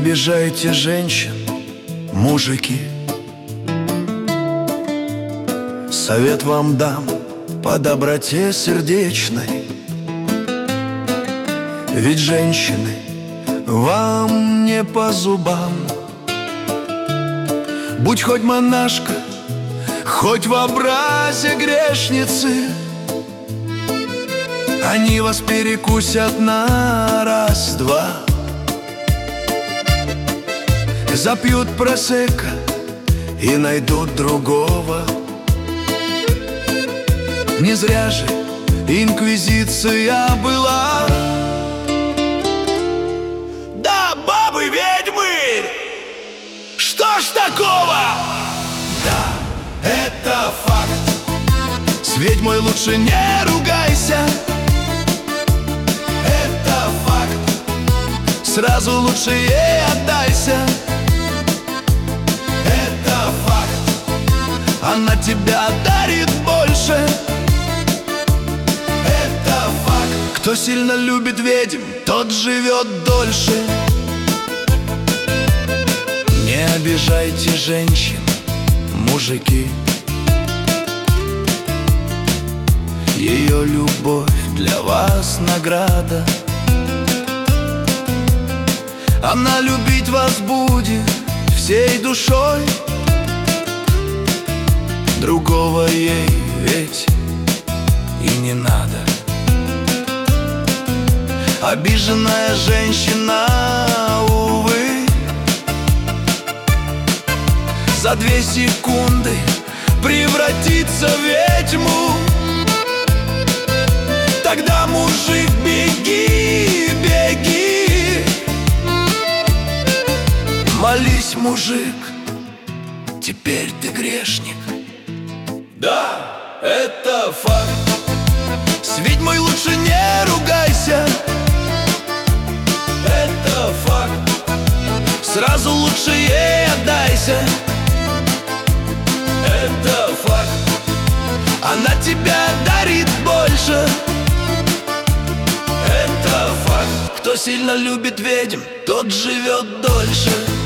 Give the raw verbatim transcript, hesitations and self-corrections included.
обижайте женщин, мужики. Совет вам дам по доброте сердечной. Ведь женщины вам не по зубам. Будь хоть монашка, хоть в образе грешницы, они вас перекусят на раз-два. Запьют просекко и найдут другого. Не зря же инквизиция была. Да, бабы-ведьмы! Что ж такого? Да, это факт. С ведьмой лучше не ругайся. Это факт. Сразу лучше ей отдайся. Это факт. Она тебя дарит больше. Это факт. Кто сильно любит ведьм, тот живет дольше. Не обижайте женщин, мужики. Ее любовь для вас награда. Она любить вас будет всей душой. Другого ей ведь и не надо. Обиженная женщина, увы, за две секунды превратится в ведьму. Тогда, мужик, беги, беги. Молись, мужик, теперь ты грешник. Да, это факт. С ведьмой лучше не ругайся. Это факт. Сразу лучше ей отдайся. Это факт. Она тебя дарит больше. Это факт. Кто сильно любит ведьм, тот живет дольше.